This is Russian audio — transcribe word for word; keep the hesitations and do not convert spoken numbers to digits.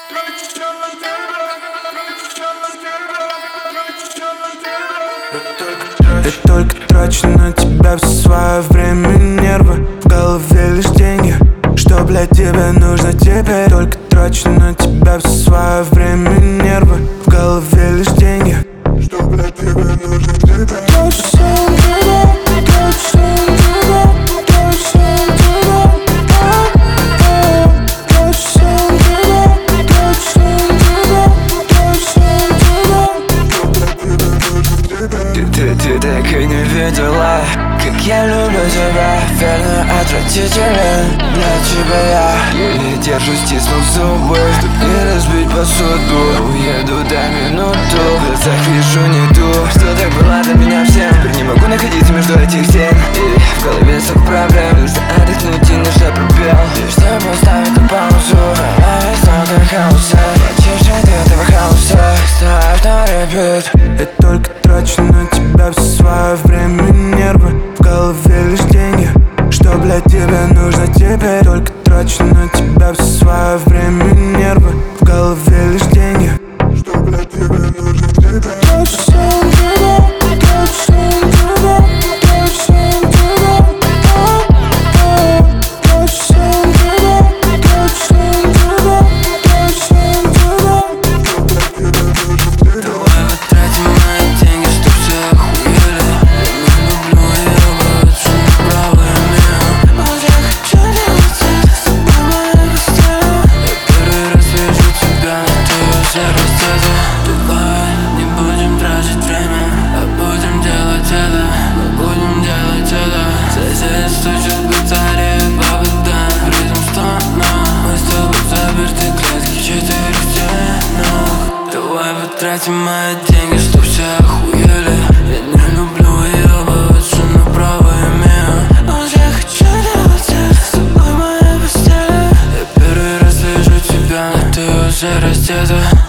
Я только трачу на тебя все свое время и нервы. В голове лишь деньги. Что, блядь, тебе нужно теперь? Только трачу на тебя все свое время и нервы. В голове лишь деньги. Что, блядь, тебе нужно теперь? Трачу на тебя, трачу на тебя, трачу на тебя, трачу на тебя, трачу на тебя, трачу на тебя. Ты, ты, ты так и не видела, как я люблю тебя. Верно, отвратителен для тебя я. Еле держусь, стиснув зубы, чтоб не разбить посуду. Уеду до минуту, в глазах вижу не ту, что так была для меня всем. Теперь не могу находиться между этих стен, и в голове столько проблем. Нужно отдохнуть и нажать пробел, лишь чтобы ставить на паузу. Голове столько хаоса, почище от этого хаоса. Ставь на репит. Я только трачу на тебя все свое время и нервы. В голове лишь деньги. Что, блядь, тебе нужно теперь? Только трачу на тебя все свое время и нервы. В голове лишь деньги. Что, блядь, тебе нужно теперь? Трачу на тебя, трачу на тебя, трачу на тебя, трачу на тебя, трачу на тебя, трачу на тебя. Давай потратим мои деньги, чтоб все охуели. Я не люблю ее, бывает, направо и мимо. Вот я хочу делать это с тобой в моей постели. Я первый раз вижу тебя, но ты уже раздета. Давай не будем тратить время, а будем делать это. Мы будем делать это. Сосед стучит в батарее, по бедам, ритм стонов. Мы с тобой заперты в клетке, четыре стенок. Давай потратим мои деньги, чтоб все охуели. Я не люблю ее, бывает, что направо и мимо. Вот я хочу делать это с тобой в моей постели. Я первый раз вижу тебя, но ты уже раздета.